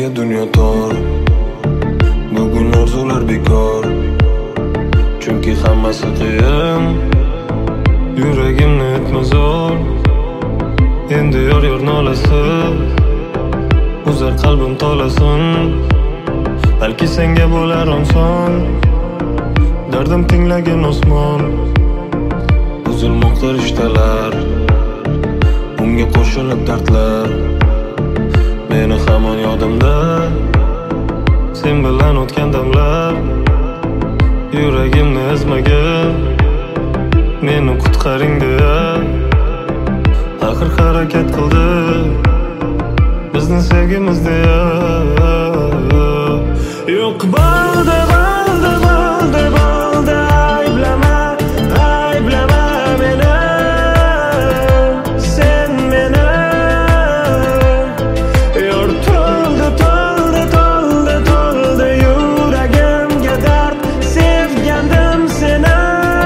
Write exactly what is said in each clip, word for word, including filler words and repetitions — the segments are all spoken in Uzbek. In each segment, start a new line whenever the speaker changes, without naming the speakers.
menga dunyo tor. Bugun orzular bekor, chunki hammasi qiyin. Yuragimni etma zo'r, endi yor yor nolasi uzar qalbim tolasin. Balki senga bo'lar oson, dardim tinglagan osmon. Uzilmoqda rishtalar, unga qo'shilib dardlar. Meni hamon yodimda sen bilan o'tgan damlar. Yuragimni ezmagin, meni qutqaring deya axir harakat qildi bizni sevgimiz deya. Yo'q bo'ldi, bo'ldi, bo'ldi, bo'ldi, ayblama, ayblama meni, sen meni. Yor to'ldi, to'ldi, to'ldi, to'ldi yuragimga dard, sevgandim seni.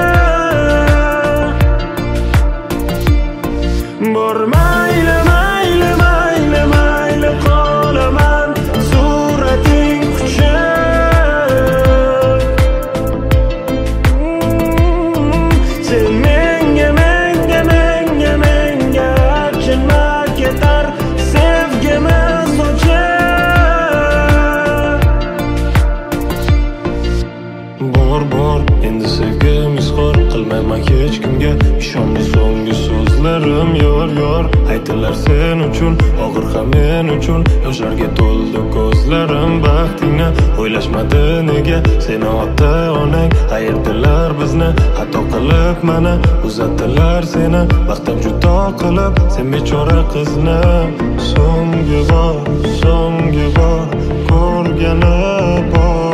Bor mayli, mayli, mayli, mayli qolaman surating quchib. Sen menga, menga, menga, menga achinma ketar sevgimiz o'chib. Bor, bor, endi sevgimiz xor qilmayman hech kimga. Ishonma so'nggi so'zlarim yor yor aytilar sen uchun, og'ir ham men uchun. Yoshlarga to'ldi ko'zlarim baxtingni o'ylashmadi nega. Seni ota onang ayirdilar bizni, xato qilib mana uzatdilar seni baxtdan judo qilib. Sen bechora qizni so'nggi bor, so'nggi bor ko'rgani bor.